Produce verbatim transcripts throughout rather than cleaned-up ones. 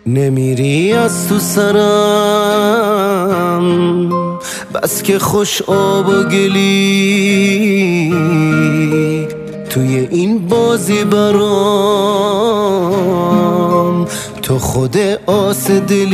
نمیری از تو سرم، بس که خوش آب و گلی توی این بازی برام، تو خود آس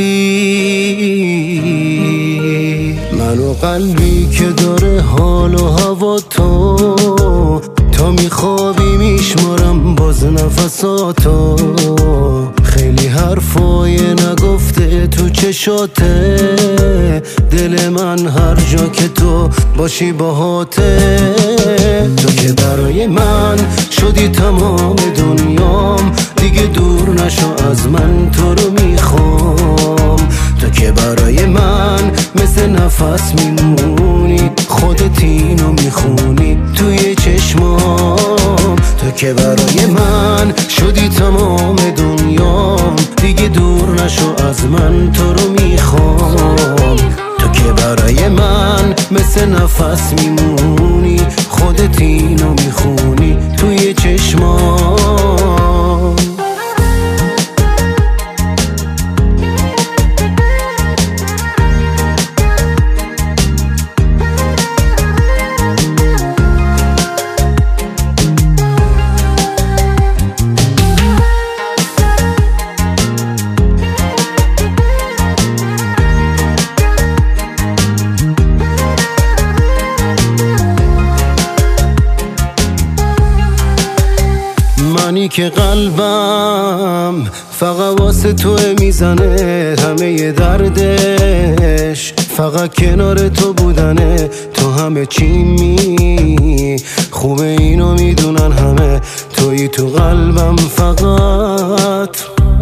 دلی. منو قلبی که داره حال و هوا تو، تا میخوابی میشمارم باز نفساتو. خیلی حرفای نگفته تو چشاته، دل من هر جا که تو باشی باهاته. تو که برای من شدی تمام دنیام، دیگه دور نشو از من، تو رو میخوام. تو که برای من مثل نفس میمونی، خودت اینو میخونی توی چشمام. تو که برای من شدی تمام دنیام، دیگه دور نشو از من، تو رو میخوام. تو که برای من مثل نفس میمونی، خودت اینو میخونی توی چشمام. منی که قلبم فقط واسه تو میزنه، همه دردش فقط کنار تو بودنه. تو همه چیمی خوبه اینو میدونن همه، تویی تو قلبم فقط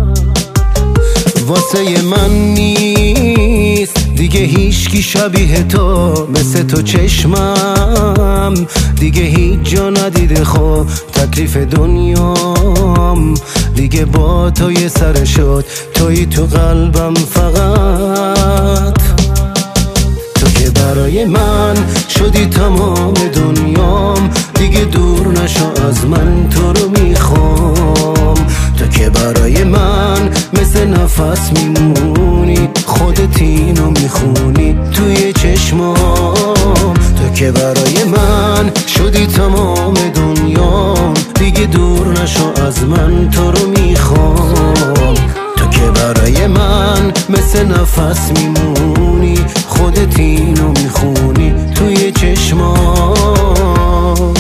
واسه من نیست دیگه هیچکی شبیه تو. مثل تو چشمم دیگه هیچ جا ندیده، خب تکلیف دنیام دیگه با تو یه سر شد. تویی تو قلبم فقط، تو که برای من شدی تمام دنیام، دیگه دور نشو از من، تو رو میخوام. تو که برای من مثل نفس میمونی، خودت اینو میخونی توی چشمام. تو که برای من شدی تمام دنیام، دیگه دور نشو از من، تو رو میخوام. تو که برای من مثل نفس میمونی، خودت اینو میخونی توی چشمام.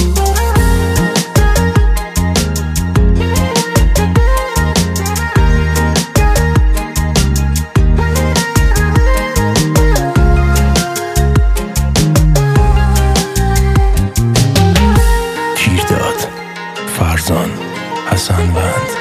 فرزان حسن بند